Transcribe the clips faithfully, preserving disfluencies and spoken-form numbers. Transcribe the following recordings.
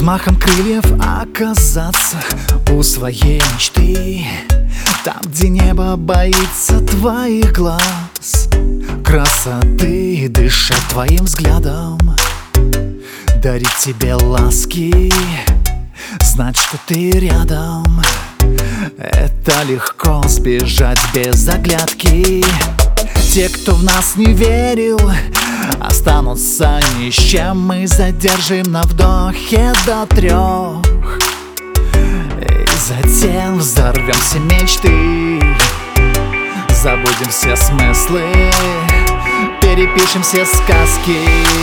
взмахом крыльев оказаться у своей мечты, там, где небо боится твоих глаз, красоты, дышать твоим взглядом, дарить тебе ласки, знать, что ты рядом. Это легко сбежать без оглядки. Те, кто в нас не верил, останутся ни с чем. Мы задержим на вдохе до трех, и затем взорвем все мечты, забудем все смыслы, перепишем все сказки.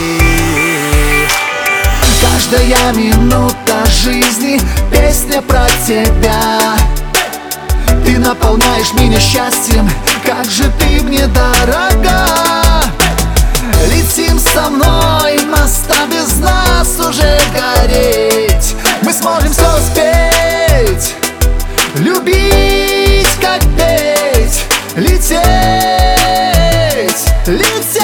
Каждая минута жизни — песня про тебя. Ты наполняешь меня счастьем, как же ты мне дорога. Летим со мной, моста без нас уже гореть. Мы сможем все успеть, любить, как петь, лететь, лететь.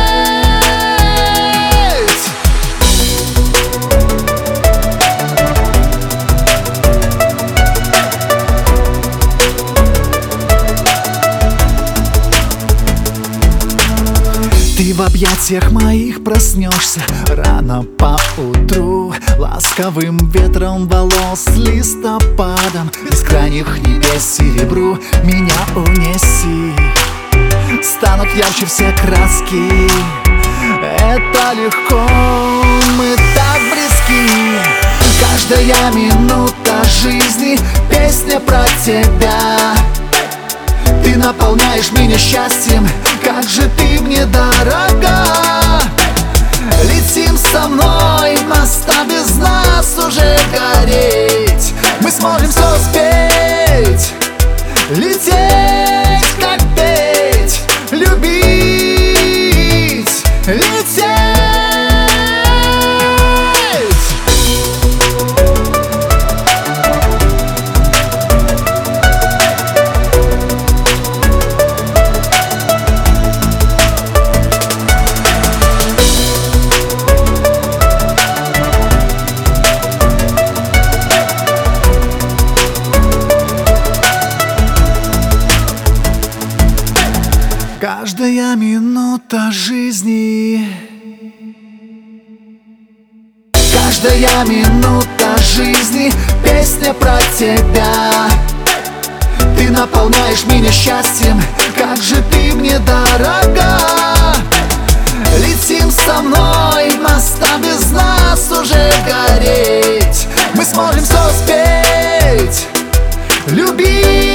Ты в объятиях моих проснешься рано поутру, ласковым ветром волос, листопадом, бескрайних небес серебру меня унеси. Станут ярче все краски, это легко, мы так близки. Каждая минута жизни — песня про тебя. Ты наполняешь меня счастьем, как же ты мне дорога. Летим со мной, моста без нас уже гореть. Мы сможем все успеть, лететь, как петь, любить, лететь. Каждая минута жизни, каждая минута жизни — песня про тебя. Ты наполняешь меня счастьем, как же ты мне дорога. Летим со мной, моста без нас уже гореть. Мы сможем все успеть, любить.